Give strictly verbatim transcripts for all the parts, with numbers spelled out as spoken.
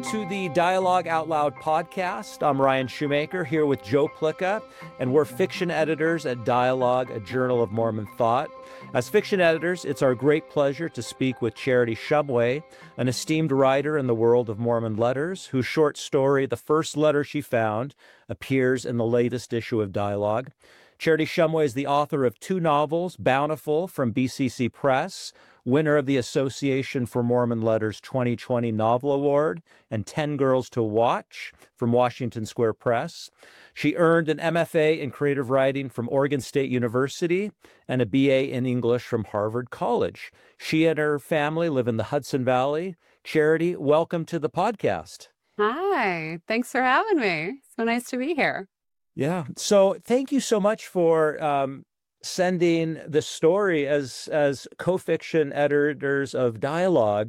to the Dialogue Out Loud podcast. I'm Ryan Shoemaker here with Joe Plicka, and we're fiction editors at Dialogue, a journal of Mormon thought. As fiction editors, it's our great pleasure to speak with Charity Shumway, an esteemed writer in the world of Mormon letters, whose short story, The First Letter She Found, appears in the latest issue of Dialogue. Charity Shumway is the author of two novels, Bountiful from B C C Press, winner of the Association for Mormon Letters twenty twenty Novel Award, and ten Girls to Watch from Washington Square Press. She earned an M F A in creative writing from Oregon State University and a B A in English from Harvard College. She and her family live in the Hudson Valley. Charity, welcome to the podcast. Hi, thanks for having me. So nice to be here. Yeah. So thank you so much for um, sending the story as as co-fiction editors of Dialogue.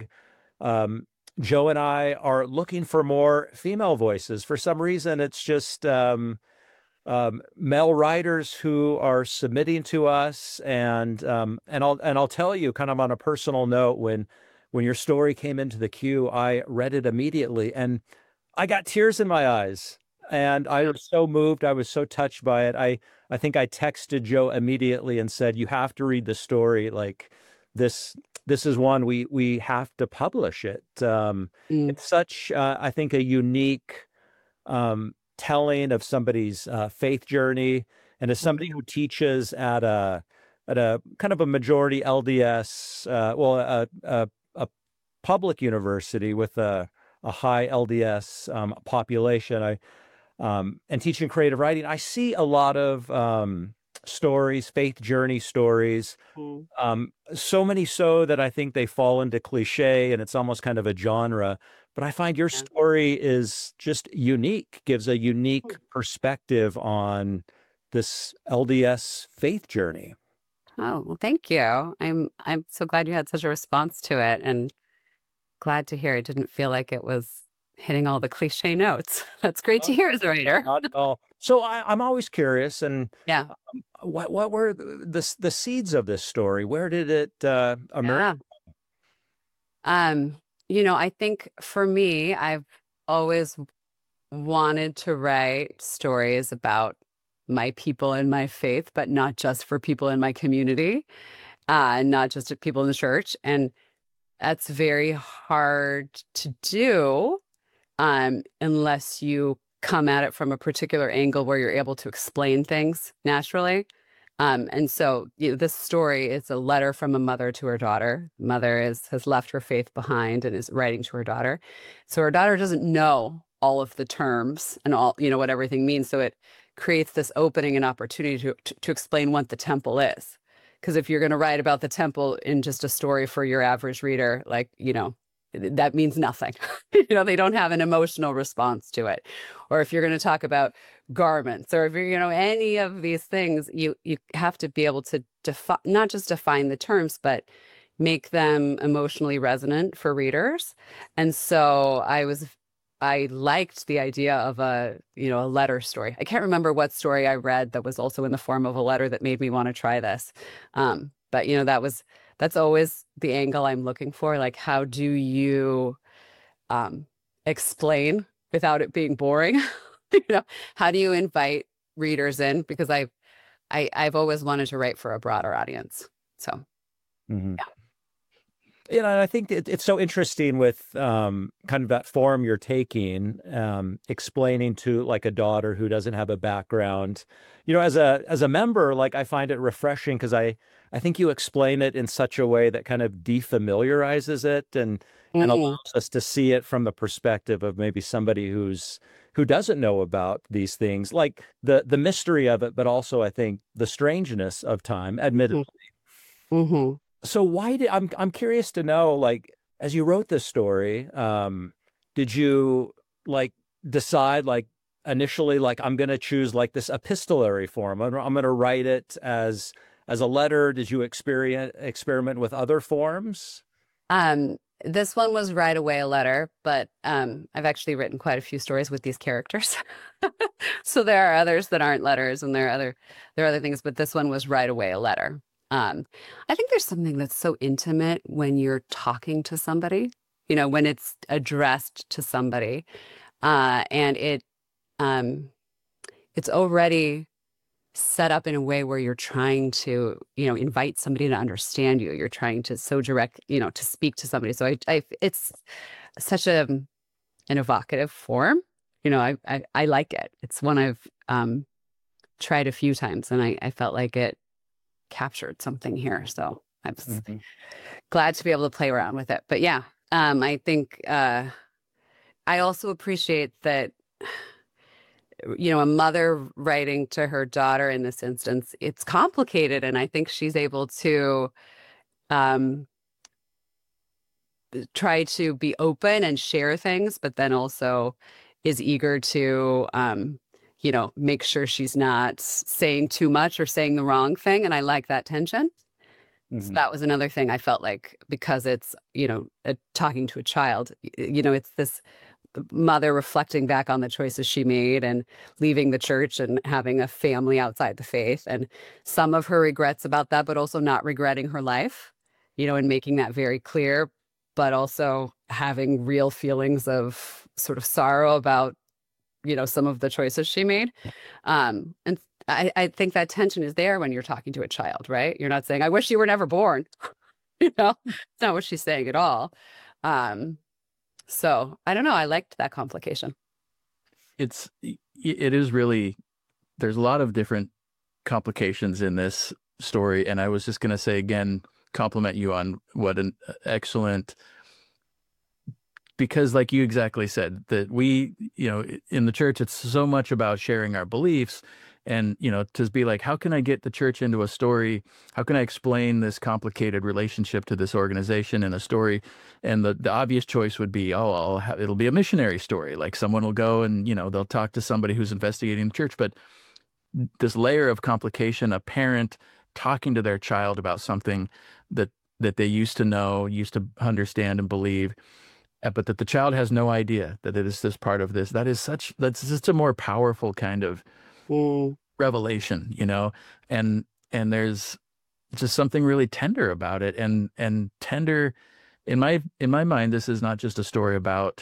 Um, Joe and I are looking for more female voices. For some reason, it's just um, um, male writers who are submitting to us. And um, and I'll and I'll tell you, kind of on a personal note, when when your story came into the queue, I read it immediately, and I got tears in my eyes. And I was so moved. I was so touched by it. I, I think I texted Joe immediately and said, you have to read the story. Like this, this is one we, we have to publish it. Um, Mm. It's such, uh, I think, a unique um, telling of somebody's uh, faith journey. And as somebody who teaches at a, at a kind of a majority L D S, uh, well, a, a, a public university with a, a high L D S um, population, I, Um, and teaching creative writing, I see a lot of um, stories, faith journey stories, Mm. um, so many so that I think they fall into cliche and it's almost kind of a genre. But I find your Yeah. story is just unique, gives a unique perspective on this L D S faith journey. Oh, well, thank you. I'm I'm so glad you had such a response to it, and glad to hear it didn't feel like it was hitting all the cliche notes. That's great to hear as a writer. Not at all. So I, I'm always curious, and Yeah. um, what what were the, the the seeds of this story? Where did it uh, emerge? Yeah. Um, you know, I think for me, I've always wanted to write stories about my people and my faith, but not just for people in my community, uh, and not just people in the church. And that's very hard to do um, unless you come at it from a particular angle where you're able to explain things naturally. Um, and so you know, this story is a letter from a mother to her daughter. Mother is has left her faith behind and is writing to her daughter. So her daughter doesn't know all of the terms and all, you know, what everything means. So it creates this opening and opportunity to, to, to explain what the temple is. Because if you're going to write about the temple in just a story for your average reader, like, you know, that means nothing. You know, they don't have an emotional response to it. Or if you're going to talk about garments, or if you're, you know, any of these things, you you have to be able to define, not just define the terms, but make them emotionally resonant for readers. And so I was, I liked the idea of a, you know, a letter story. I can't remember what story I read that was also in the form of a letter that made me want to try this. Um, but, you know, that was, that's always the angle I'm looking for. Like, how do you um, explain without it being boring? You know, how do you invite readers in? Because I've, I, I've always wanted to write for a broader audience. So, Mm-hmm. yeah. You know, and I think it, it's so interesting with um, kind of that form you're taking, um, explaining to like a daughter who doesn't have a background. You know, as a as a member, like I find it refreshing because I I think you explain it in such a way that kind of defamiliarizes it and and Mm, allows us to see it from the perspective of maybe somebody who's who doesn't know about these things, like the the mystery of it, but also I think the strangeness of time, admittedly. mm-hmm. So why did I'm I'm curious to know, like, as you wrote this story, um, did you like decide like initially like I'm going to choose like this epistolary form? I'm, I'm going to write it as as a letter. Did you experience experiment with other forms? Um, this one was right away a letter, but um, I've actually written quite a few stories with these characters. So there are others that aren't letters, and there are other there are other things, but this one was right away a letter. Um, I think there's something that's so intimate when you're talking to somebody. you know, when it's addressed to somebody, uh, and it um, it's already set up in a way where you're trying to, you know, invite somebody to understand you. You're trying to so direct, you know, to speak to somebody. So I, I it's such a an evocative form. You know, I, I I like it. It's one I've um, tried a few times, and I, I felt like it captured something here. So I was Mhm. glad to be able to play around with it. But yeah, um, I think uh, I also appreciate that, you know, a mother writing to her daughter in this instance, it's complicated. And I think she's able to um, try to be open and share things, but then also is eager to, um, you know, make sure she's not saying too much or saying the wrong thing. And I like that tension. So Mhm. that was another thing I felt like, because it's, you know, uh, talking to a child, y- you know, it's this mother reflecting back on the choices she made and leaving the church and having a family outside the faith. And some of her regrets about that, but also not regretting her life, you know, and making that very clear, but also having real feelings of sort of sorrow about, you know, some of the choices she made. Um, and I, I think that tension is there when you're talking to a child, right? You're not saying, I wish you were never born. You know, it's not what she's saying at all. Um, so I don't know. I liked that complication. It's it is really there's a lot of different complications in this story, and I was just going to say again, compliment you on what an excellent, because like you exactly said, that we, you know, in the church, it's so much about sharing our beliefs. And, you know, to be like, how can I get the church into a story? How can I explain this complicated relationship to this organization in a story? And the, the obvious choice would be, oh, I'll have, it'll be a missionary story. Like someone will go and, you know, they'll talk to somebody who's investigating the church. But this layer of complication, a parent talking to their child about something that that they used to know, used to understand and believe, uh, but that the child has no idea that it is this part of this. That is such, that's just a more powerful kind of Mm, revelation, you know, and, and there's just something really tender about it. And, and tender in my, in my mind, this is not just a story about,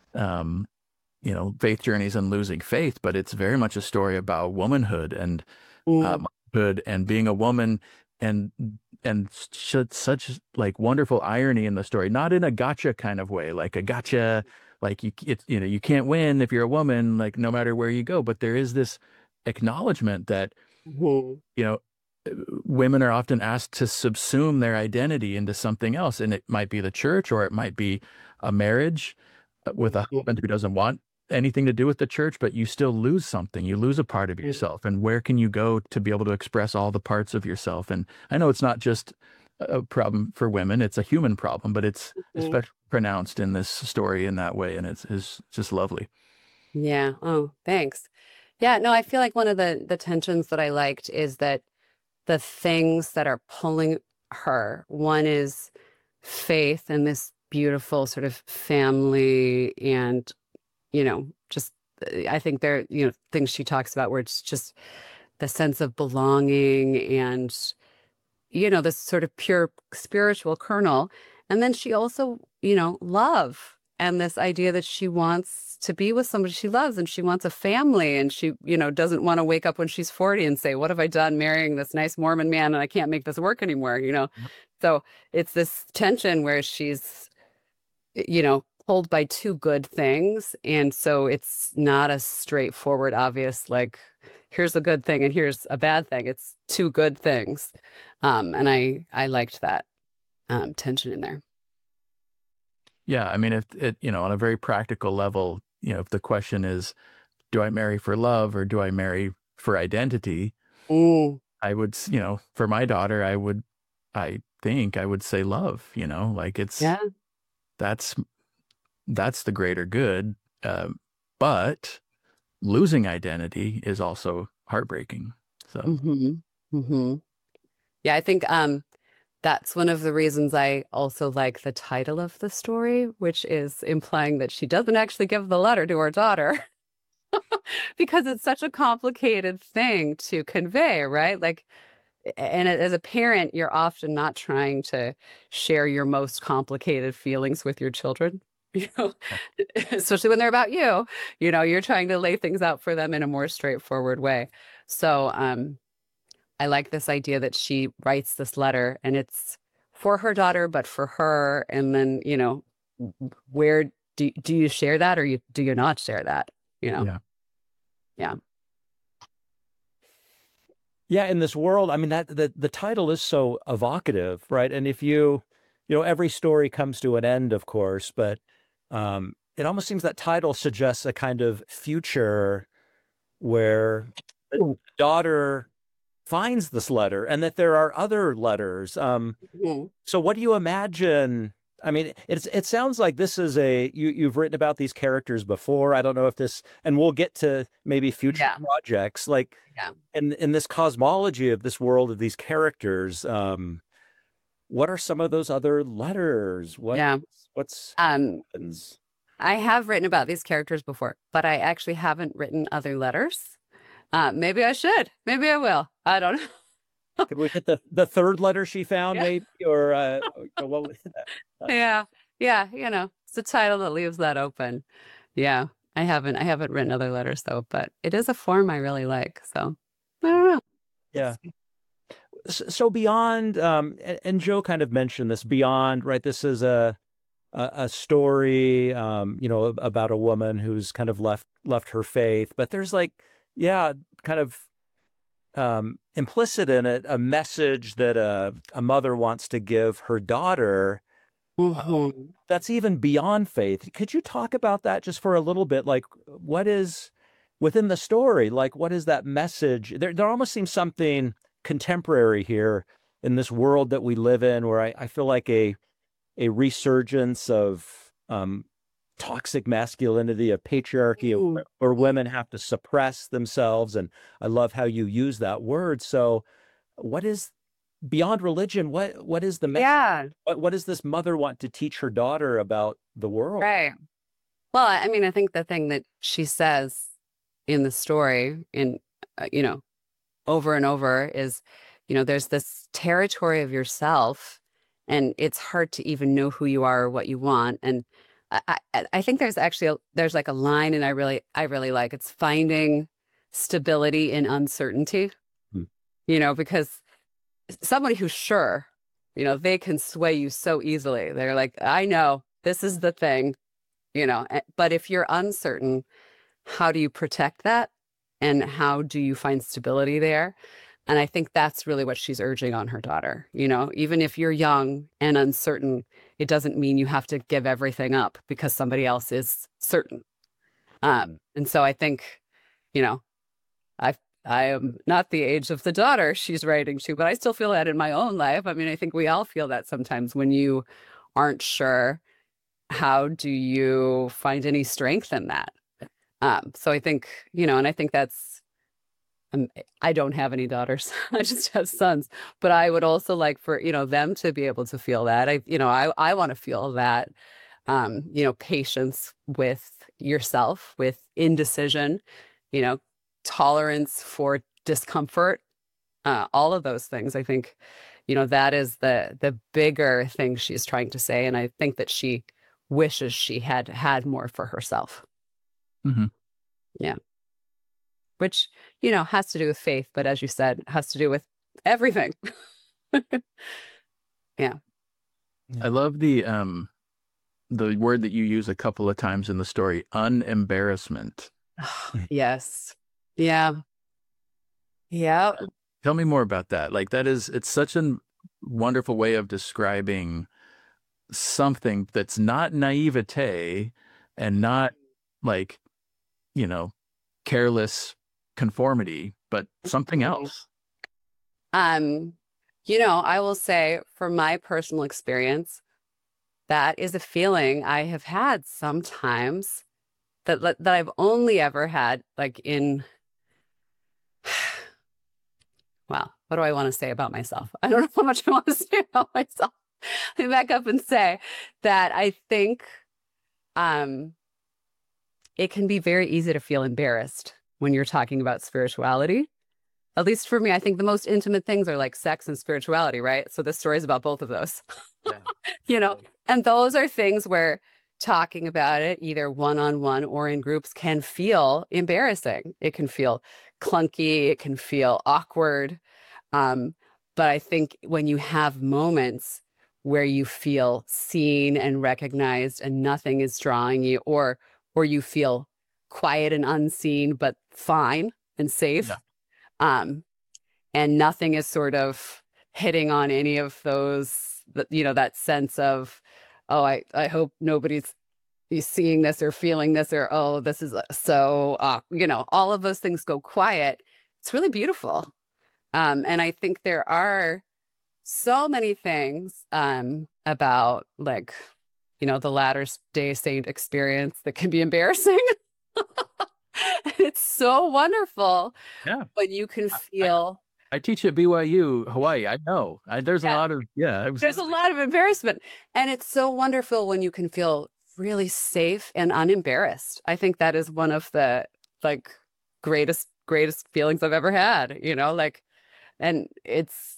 um, you know, faith journeys and losing faith, but it's very much a story about womanhood and, uh, mm, motherhood and being a woman, and and such such like wonderful irony in the story, not in a gotcha kind of way, like a gotcha, like you it's you know you can't win if you're a woman, like no matter where you go, but there is this acknowledgement that mhm, you know uh, women are often asked to subsume their identity into something else, and it might be the church or it might be a marriage uh, with a mhm, husband who doesn't want anything to do with the church, but you still lose something. You lose a part of mhm, yourself. And where can you go to be able to express all the parts of yourself? And I know it's not just a problem for women, it's a human problem, but it's mhm. especially pronounced in this story in that way. And it's, it's just lovely. Yeah. Oh, thanks. Yeah. No, I feel like one of the the tensions that I liked is that the things that are pulling her, one is faith and this beautiful sort of family and, you know, just uh, I think there, you know, things she talks about where it's just the sense of belonging and, you know, this sort of pure spiritual kernel. And then she also, you know, love and this idea that she wants to be with somebody she loves and she wants a family and she, you know, doesn't want to wake up when she's forty and say, what have I done marrying this nice Mormon man and I can't make this work anymore, you know? So it's this tension where she's, you know, pulled by two good things. And so it's not a straightforward, obvious, like, here's a good thing and here's a bad thing. It's two good things. Um, and I I liked that um, tension in there. Yeah. I mean, if it, you know, on a very practical level, you know, if the question is, do I marry for love or do I marry for identity? Mm, I would, s- you know, for my daughter, I would, I think I would say love, you know, like it's, yeah. that's that's the greater good. Um, but losing identity is also heartbreaking. So hmm hmm Yeah, I think um, that's one of the reasons I also like the title of the story, which is implying that she doesn't actually give the letter to her daughter because it's such a complicated thing to convey, right? Like and as a parent, you're often not trying to share your most complicated feelings with your children, you know, especially when they're about you, you know, you're trying to lay things out for them in a more straightforward way. So, um, I like this idea that she writes this letter and it's for her daughter, but for her. And then, you know, where do, do you share that or you, do you not share that? You know? Yeah. Yeah. Yeah, in this world, I mean that the the title is so evocative, right? And if you, you know, every story comes to an end, of course, but um, it almost seems that title suggests a kind of future where the daughter finds this letter and that there are other letters. Um, Mhm. so what do you imagine? I mean, it's it sounds like this is a you you've written about these characters before. I don't know if this, and we'll get to maybe future Yeah. projects like Yeah. in in this cosmology of this world of these characters. Um, what are some of those other letters? What Yeah. what's Um, happens? I have written about these characters before, but I actually haven't written other letters. Uh, maybe I should. Maybe I will. I don't know. Could we hit the the third letter she found, Yeah. maybe, or uh, or what was that? Yeah. Yeah. You know, it's a title that leaves that open. Yeah. I haven't, I haven't written other letters though, but it is a form I really like. So I don't know. Yeah. S- So beyond, um, and, and Joe kind of mentioned this beyond, right? This is a a, a story, um, you know, about a woman who's kind of left left her faith, but there's like, yeah, kind of um, implicit in it a message that a a mother wants to give her daughter. Mhm. That's even beyond faith. Could you talk about that just for a little bit? Like, what is within the story? Like, what is that message? There, there almost seems something contemporary here in this world that we live in, where I, I feel like a a resurgence of um, toxic masculinity, of patriarchy, Mm. or women have to suppress themselves. And I love how you use that word. So, what is beyond religion? What what is the message? Yeah. What what does this mother want to teach her daughter about the world? Right. Well, I I mean, I think the thing that she says in the story, in uh, you know, over and over is, you know, there's this territory of yourself, and it's hard to even know who you are or what you want. And I, I, I think there's actually a, there's like a line, and I really, I really like it's finding stability in uncertainty. Hmm. You know, because somebody who's sure, you know, they can sway you so easily. They're like, I know this is the thing, you know, eh, but if you're uncertain, how do you protect that? And how do you find stability there? And I think that's really what she's urging on her daughter. You know, even if you're young and uncertain, it doesn't mean you have to give everything up because somebody else is certain. Um, and so I think, you know, I I am not the age of the daughter she's writing to, but I still feel that in my own life. I mean, I think we all feel that sometimes when you aren't sure, how do you find any strength in that? Um, so I think, you know, and I think that's, um, I don't have any daughters. I just have sons, but I would also like for, you know, them to be able to feel that. I, you know, I, I want to feel that, um, you know, patience with yourself, with indecision, you know, tolerance for discomfort, uh, all of those things. I think, you know, that is the the bigger thing she's trying to say. And I think that she wishes she had had more for herself. Mm-hmm. Yeah. Which, you know, has to do with faith, but as you said, has to do with everything. Yeah. I love the um the word that you use a couple of times in the story, unembarrassment. Yes. Yeah. Yeah. Tell me more about that. Like that is, it's such a wonderful way of describing something that's not naivete and not like, you know, careless conformity, but something else. Um, you know, I will say from my personal experience, that is a feeling I have had sometimes that that that I've only ever had like in well, what do I want to say about myself? I don't know how much I want to say about myself. Let me back up and say that I think um it can be very easy to feel embarrassed when you're talking about spirituality. at least for me, I think the most intimate things are like sex and spirituality, right? So this story is about both of those, Yeah. you know, and those are things where talking about it, either one-on-one or in groups, can feel embarrassing. It can feel clunky. It can feel awkward. Um, but I think when you have moments where you feel seen and recognized and nothing is drawing you, or or you feel quiet and unseen, but fine and safe, Yeah. um, and nothing is sort of hitting on any of those, you know, that sense of, oh, I, I hope nobody's seeing this or feeling this, or, oh, this is so, uh, you know, all of those things go quiet. It's really beautiful. Um, and I think there are so many things um, about, like, you know, the Latter Day Saint experience that can be embarrassing. It's so wonderful Yeah. when you can I, feel. I teach at B Y U, Hawaii. I know. I, there's Yeah. a lot of, yeah. I was, There's a lot of embarrassment. And it's so wonderful when you can feel really safe and unembarrassed. I think that is one of the, like, greatest, greatest feelings I've ever had, you know, like, and it's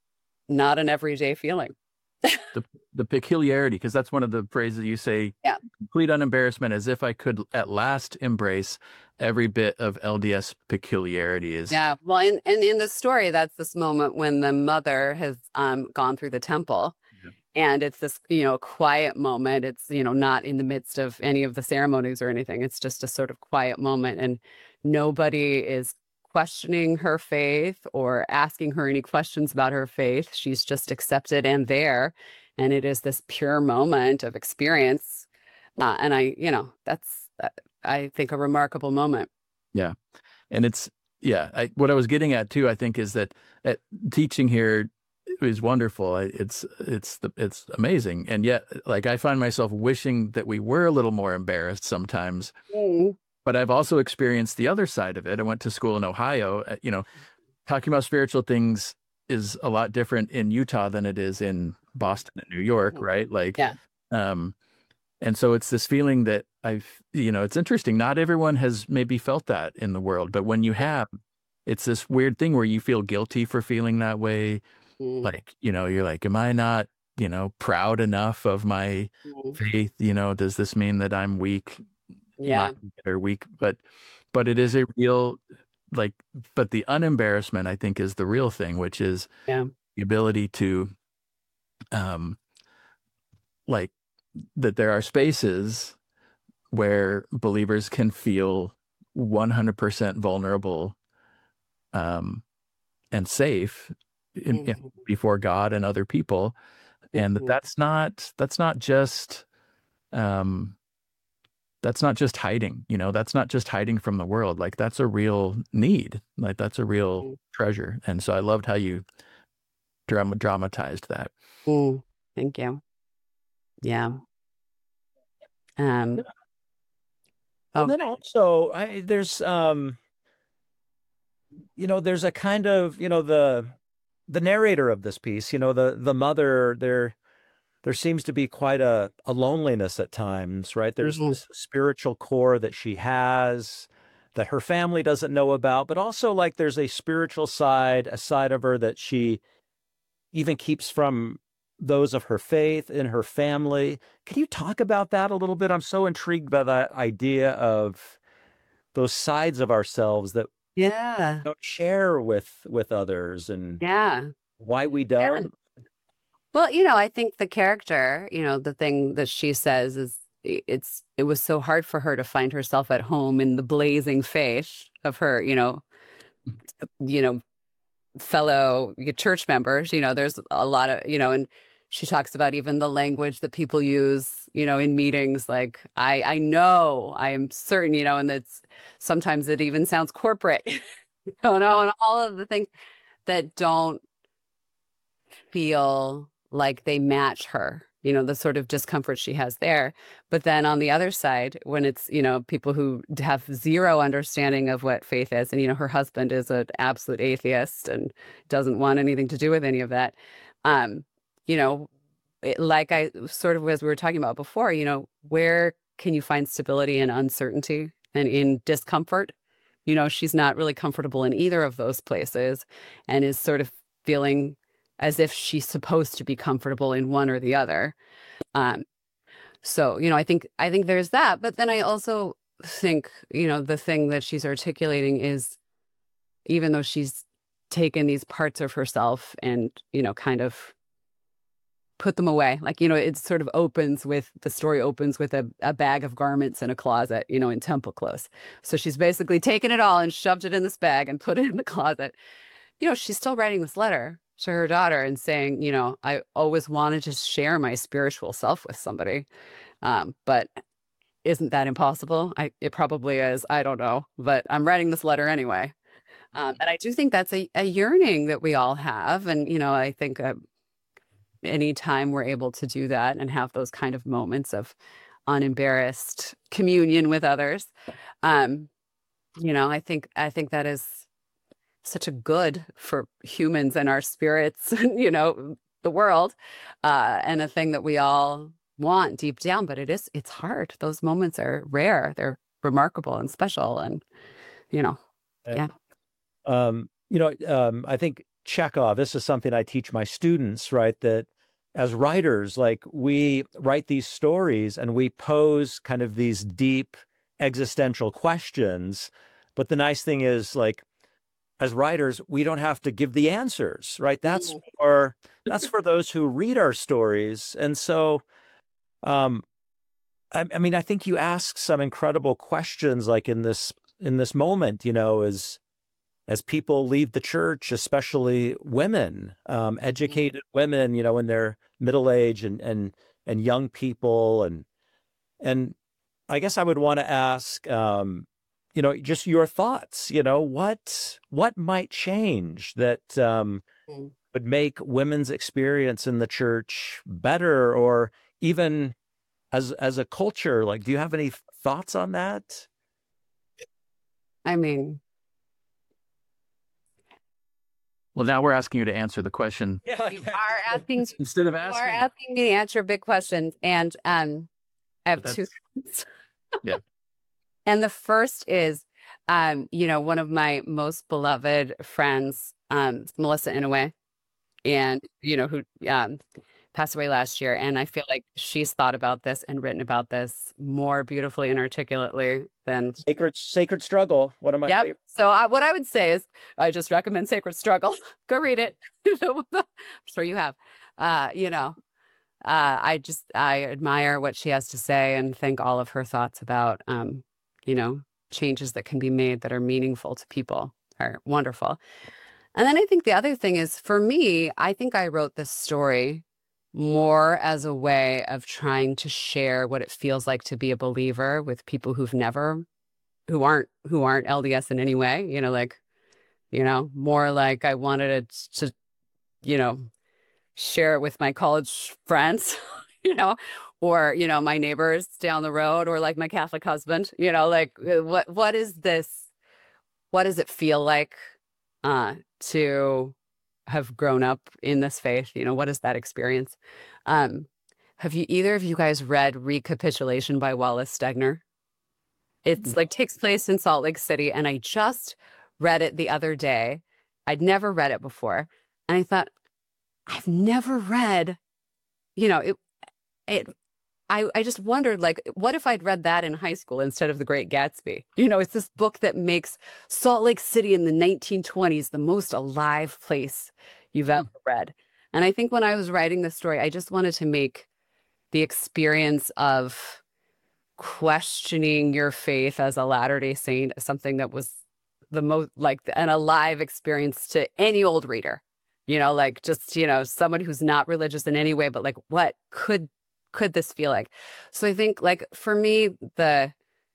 not an everyday feeling. the the peculiarity, because that's one of the phrases you say. Yeah. Complete unembarrassment, as if I could at last embrace every bit of L D S peculiarity. Is Yeah. Well, and, and in the story, that's this moment when the mother has um, gone through the temple. Yeah. And it's this, you know, quiet moment. It's, you know, not in the midst of any of the ceremonies or anything. It's just a sort of quiet moment. And nobody is questioning her faith or asking her any questions about her faith. She's just accepted and there. And it is this pure moment of experience. Uh, and I, you know, that's, uh, I think, a remarkable moment. Yeah. And it's, yeah, I, what I was getting at too, I think, is that at teaching here is wonderful. It's, it's, the, it's amazing. And yet, like, I find myself wishing that we were a little more embarrassed sometimes. Mm. But I've also experienced the other side of it. I went to school in Ohio. You know, talking about spiritual things is a lot different in Utah than it is in Boston and New York, right? Like, yeah. Um, and so it's this feeling that I've, you know, it's interesting. Not everyone has maybe felt that in the world, but when you have, it's this weird thing where you feel guilty for feeling that way. Mm. Like, you know, you're like, am I not, you know, proud enough of my Mm. faith? You know, does this mean that I'm weak? Yeah. Or weak, but, but it is a real, like, but the unembarrassment, I think, is the real thing, which is Yeah. the ability to, um, like, that there are spaces where believers can feel one hundred percent vulnerable, um, and safe in, Mhm. in, before God and other people. And that Mhm. that's not, that's not just, um, that's not just hiding, you know, that's not just hiding from the world. Like, that's a real need. Like, that's a real Mm. treasure. And so I loved how you drama dramatized that. Mm. Thank you. Yeah. Um, And oh, then also, I, there's, um, you know, there's a kind of, you know, the the narrator of this piece, you know, the the mother, there there seems to be quite a, a loneliness at times, right? There's mhm. this spiritual core that she has that her family doesn't know about, but also, like, there's a spiritual side, a side of her that she even keeps from those of her faith in her family. Can you talk about that a little bit? I'm so intrigued by that idea of those sides of ourselves that Yeah. we don't share with with others, and Yeah. why we Yeah. don't. Well, you know, I think the character, you know, the thing that she says is i- it's it was so hard for her to find herself at home in the blazing faith of her, you know, you know, fellow church members. You know, there's a lot of, you know, and she talks about even the language that people use, you know, in meetings, like, I I know, I am certain, you know, and that's sometimes it even sounds corporate, you know, and all of the things that don't feel like they match her, you know, the sort of discomfort she has there. But then on the other side, when it's, you know, people who have zero understanding of what faith is, and, you know, her husband is an absolute atheist and doesn't want anything to do with any of that. Um, you know, it, like I sort of, as we were talking about before, you know, where can you find stability in uncertainty and in discomfort? You know, she's not really comfortable in either of those places and is sort of feeling as if she's supposed to be comfortable in one or the other. Um, so, you know, I think I think there's that. But then I also think, you know, the thing that she's articulating is, even though she's taken these parts of herself and, you know, kind of put them away. Like, you know, it sort of opens with, the story opens with a, a bag of garments in a closet, you know, in temple clothes. So she's basically taken it all and shoved it in this bag and put it in the closet. You know, she's still writing this letter to her daughter and saying, you know, I always wanted to share my spiritual self with somebody. Um, but isn't that impossible? I, it probably is. I don't know, but I'm writing this letter anyway. Um, and I do think that's a, a yearning that we all have. And, you know, I think uh, anytime we're able to do that and have those kind of moments of unembarrassed communion with others, um, you know, I think, I think that is such a good for humans and our spirits, you know, the world, uh, and a thing that we all want deep down, but it is, it's hard. Those moments are rare. They're remarkable and special. And, you know, yeah. Um, you know, um, I think Chekhov, this is something I teach my students, right? That as writers, like we write these stories and we pose kind of these deep existential questions. But the nice thing is, like, as writers, we don't have to give the answers, right? That's for, that's for those who read our stories. And so, um, I, I mean, I think you ask some incredible questions, like in this, in this moment, you know, as, as people leave the church, especially women, um, educated women, you know, in their middle age, and, and, and young people. And, and I guess I would want to ask, um, you know, just your thoughts, you know, what, what might change that, um, Mm. would make women's experience in the church better, or even as, as a culture? Like, do you have any thoughts on that? I mean, Well, now we're asking you to answer the question Yeah. you are asking, instead of you are asking. asking me to answer big questions. And um, I have But two. that's- Yeah. And the first is, um, you know, one of my most beloved friends, um, Melissa Inouye, and, you know, who um, passed away last year. And I feel like she's thought about this and written about this more beautifully and articulately than. Sacred, Sacred Struggle. One of my Yep. favorite. So I, what I would say is, I just recommend Sacred Struggle. Go read it. I'm sure you have. Uh, you know, uh, I just, I admire what she has to say and think all of her thoughts about, um, you know, changes that can be made that are meaningful to people are wonderful. And then I think the other thing is, for me, I think I wrote this story more as a way of trying to share what it feels like to be a believer with people who've never, who aren't, who aren't L D S in any way, you know, like, you know, more like I wanted it to, you know, share it with my college friends, you know, or, you know, my neighbors down the road, or like my Catholic husband, you know, like what, what is this? What does it feel like uh, to have grown up in this faith? You know, what is that experience? Um, have you, either of you guys read Recapitulation by Wallace Stegner? It's like takes place in Salt Lake City. And I just read it the other day. I'd never read it before. And I thought, I've never read, you know, it, it, I, I just wondered, like, what if I'd read that in high school instead of The Great Gatsby? You know, it's this book that makes Salt Lake City in the nineteen twenties the most alive place you've ever read. And I think when I was writing this story, I just wanted to make the experience of questioning your faith as a Latter-day Saint something that was the most, like, an alive experience to any old reader. You know, like, just, you know, someone who's not religious in any way, but like, what could could this feel like? So I think, like, for me, the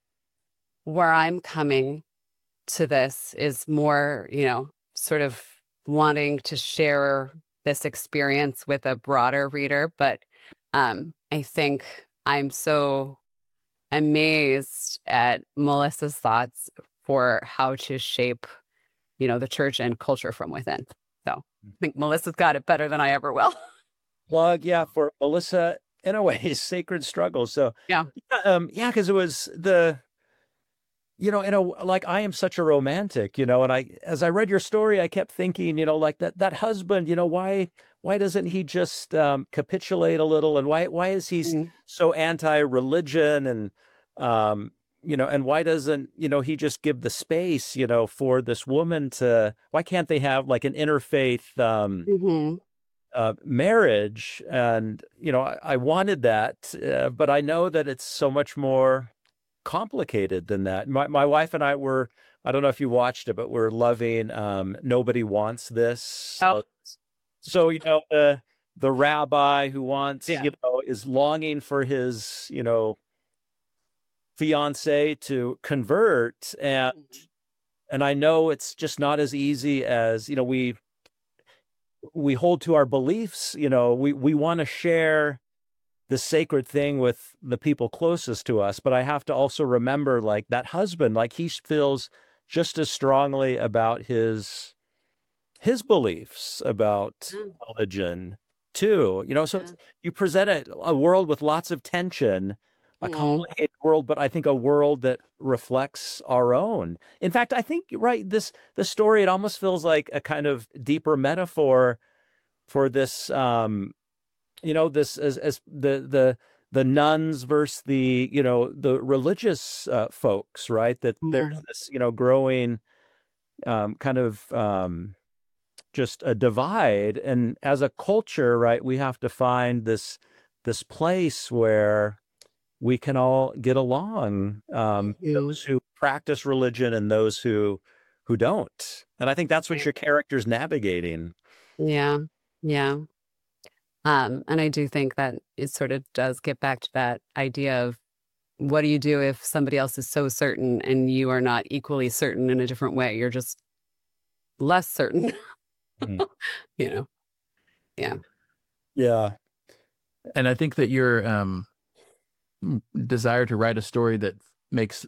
where I'm coming to this is more, you know, sort of wanting to share this experience with a broader reader. But um, I think I'm so amazed at Melissa's thoughts for how to shape, you know, the church and culture from within. So I think Melissa's got it better than I ever will. Plug, yeah, for Melissa Inouye, Sacred Struggle. So Yeah. um, yeah, because it was the, you know, in a like I am such a romantic, you know, and I as I read your story, I kept thinking, you know, like that that husband, you know, why why doesn't he just um, capitulate a little, and why why is he s- Mm. so anti-religion, and um, you know, and why doesn't you know he just give the space, you know, for this woman to? Why can't they have like an interfaith um, Hmm. uh, marriage? And you know, I, I wanted that, uh, but I know that it's so much more complicated than that. My my wife and I were, I don't know if you watched it, but we're loving um Nobody Wants This. Oh, Uh, So, you know, the the rabbi who wants, yeah. you know, is longing for his, you know, fiance to convert, and Mhm. and I know it's just not as easy as, you know, we we hold to our beliefs, you know, we we want to share the sacred thing with the people closest to us. But I have to also remember, like, that husband, like, he feels just as strongly about his his beliefs about Yeah. religion too. You know, so Yeah. it's, you present a, a world with lots of tension, a Mhm. complicated world, but I think a world that reflects our own. In fact, I think, right, this the story, it almost feels like a kind of deeper metaphor for this um you know, this as as the the the nuns versus the, you know, the religious uh, folks, right? That there's Mhm. this, you know, growing um, kind of um, just a divide, and as a culture, right, we have to find this this place where we can all get along. Um, Mhm. those who practice religion and those who who don't, and I think that's what Yeah. your character's navigating. Yeah. Yeah. Um, and I do think that it sort of does get back to that idea of what do you do if somebody else is so certain and you are not equally certain in a different way? You're just less certain, Mhm. you know? Yeah. Yeah. And I think that your um, m- desire to write a story that makes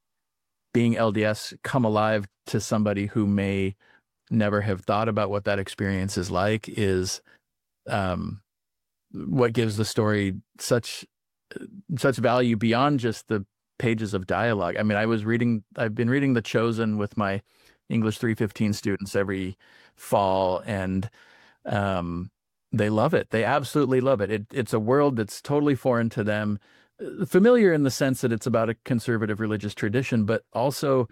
being L D S come alive to somebody who may never have thought about what that experience is like is um, what gives the story such such value beyond just the pages of dialogue. I mean, I was reading, I've been reading The Chosen with my English three fifteen students every fall, and um, they love it. They absolutely love it. it. It's a world that's totally foreign to them, uh, familiar in the sense that it's about a conservative religious tradition, but also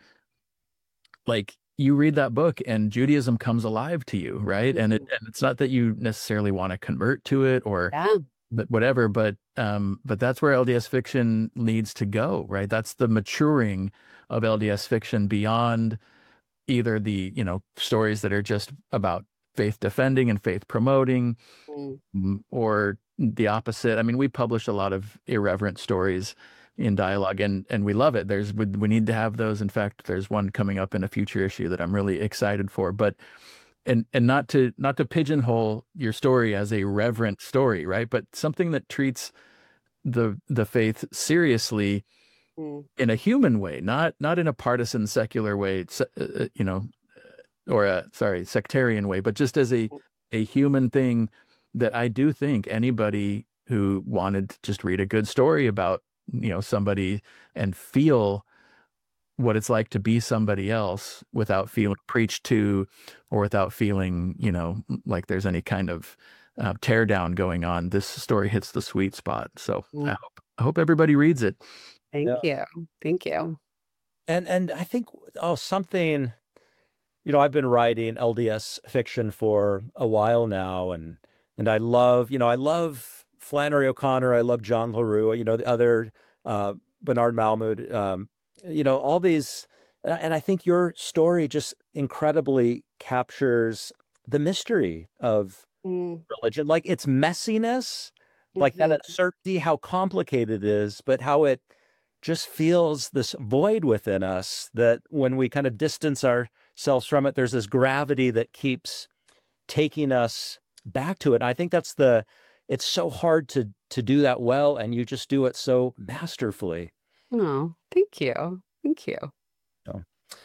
like you read that book and Judaism comes alive to you, right? And it Mhm. and it's not that you necessarily want to convert to it or Yeah. but whatever, but um, but that's where L D S fiction needs to go, right? That's the maturing of L D S fiction beyond either the, you know, stories that are just about faith defending and faith promoting, Mm. mm, or the opposite. I mean, we publish a lot of irreverent stories in dialogue, and and we love it. There's we, we need to have those. In fact, there's one coming up in a future issue that I'm really excited for. But and and not to not to pigeonhole your story as a reverent story, right? But something that treats the the faith seriously Mm. in a human way, not not in a partisan secular way, se- uh, uh, you know, or a sorry, sectarian way, but just as a a human thing that I do think anybody who wanted to just read a good story about, you know, somebody and feel what it's like to be somebody else without feeling preached to or without feeling, you know, like there's any kind of uh, tear down going on. This story hits the sweet spot. So I Mm. hope, I hope everybody reads it. Thank Yeah. you. Thank you. And and I think, oh, something, you know, I've been writing L D S fiction for a while now, and and I love, you know, I love Flannery O'Connor, I love John LaRue, you know, the other uh Bernard Malmood, um, you know, all these, and I and I think your story just incredibly captures the mystery of Mm. religion, like its messiness, like that Mhm. uncertainty, how complicated it is, but how it just feels this void within us that when we kind of distance ourselves from it, there's this gravity that keeps taking us back to it. And I think that's the, it's so hard to to do that well, and you just do it so masterfully. Oh, thank you. Thank you. So,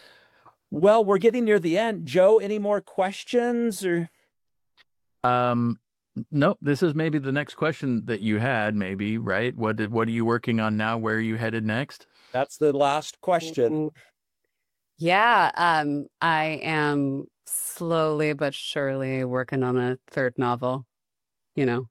well, we're getting near the end. Joe, any more questions or? Um, no, this is maybe the next question that you had, maybe, right? What did, what are you working on now? Where are you headed next? That's the last question. Mm, Yeah, um, I am slowly but surely working on a third novel, you know.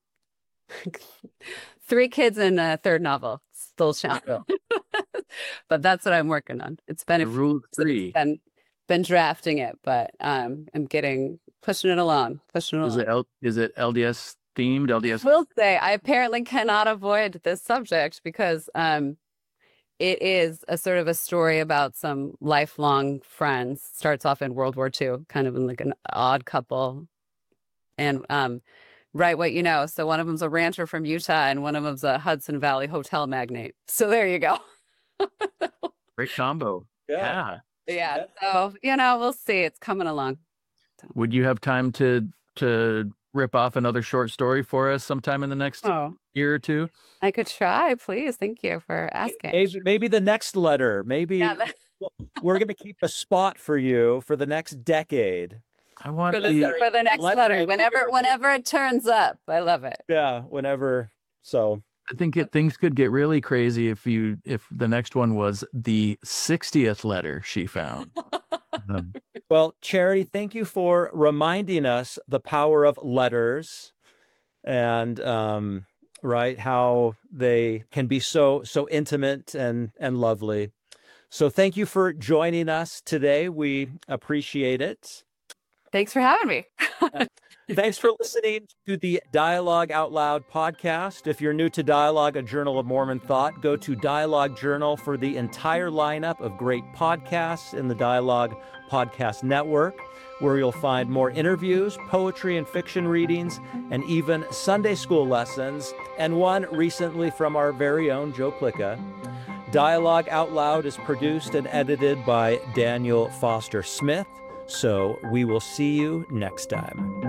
Three kids and a third novel. Still challenging. But that's what I'm working on. It's been a The few rule of since three. been been drafting it, but um I'm getting pushing it along, pushing it Is along. it L, is it L D S themed? L D S? Will say I apparently cannot avoid this subject because um it is a sort of a story about some lifelong friends. Starts off in World War Two, kind of in like an odd couple. And um right what you know. So one of them's a rancher from Utah and one of them's a Hudson Valley hotel magnate. So there you go. Great combo. Yeah. Yeah. Yeah. So, you know, we'll see. It's coming along. Would you have time to to rip off another short story for us sometime in the next Oh, year or two? I could try, please. Thank you for asking. Maybe, maybe the next letter. Maybe Yeah, that- we're going to keep a spot for you for the next decade. I want for the, the for the next Let- letter, whenever whenever it turns up. I love it. Yeah, whenever. So I think it, things could get really crazy if you if the next one was the sixtieth letter she found. Um, Well, Charity, thank you for reminding us the power of letters and um, right, how they can be so so intimate and and lovely. So thank you for joining us today. We appreciate it. Thanks for having me. Thanks for listening to the Dialogue Out Loud podcast. If you're new to Dialogue, a Journal of Mormon Thought, go to Dialogue Journal for the entire lineup of great podcasts in the Dialogue Podcast Network, where you'll find more interviews, poetry and fiction readings, and even Sunday school lessons, and one recently from our very own Joe Plicka. Dialogue Out Loud is produced and edited by Daniel Foster Smith. So we will see you next time.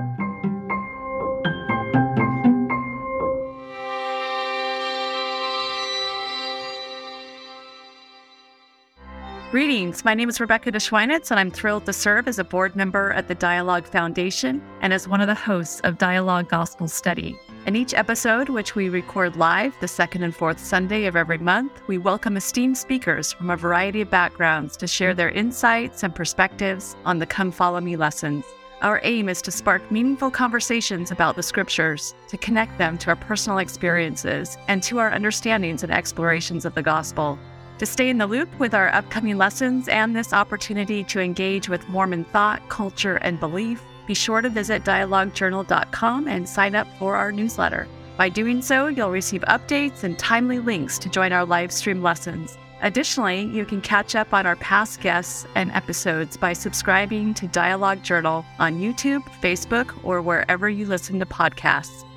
Greetings. My name is Rebecca DeSchweinitz, and I'm thrilled to serve as a board member at the Dialogue Foundation and as one of the hosts of Dialogue Gospel Study. In each episode, which we record live the second and fourth Sunday of every month, we welcome esteemed speakers from a variety of backgrounds to share their insights and perspectives on the Come Follow Me lessons. Our aim is to spark meaningful conversations about the scriptures, to connect them to our personal experiences and to our understandings and explorations of the gospel. To stay in the loop with our upcoming lessons and this opportunity to engage with Mormon thought, culture, and belief, be sure to visit dialogue journal dot com and sign up for our newsletter. By doing so, you'll receive updates and timely links to join our live stream lessons. Additionally, you can catch up on our past guests and episodes by subscribing to Dialogue Journal on YouTube, Facebook, or wherever you listen to podcasts.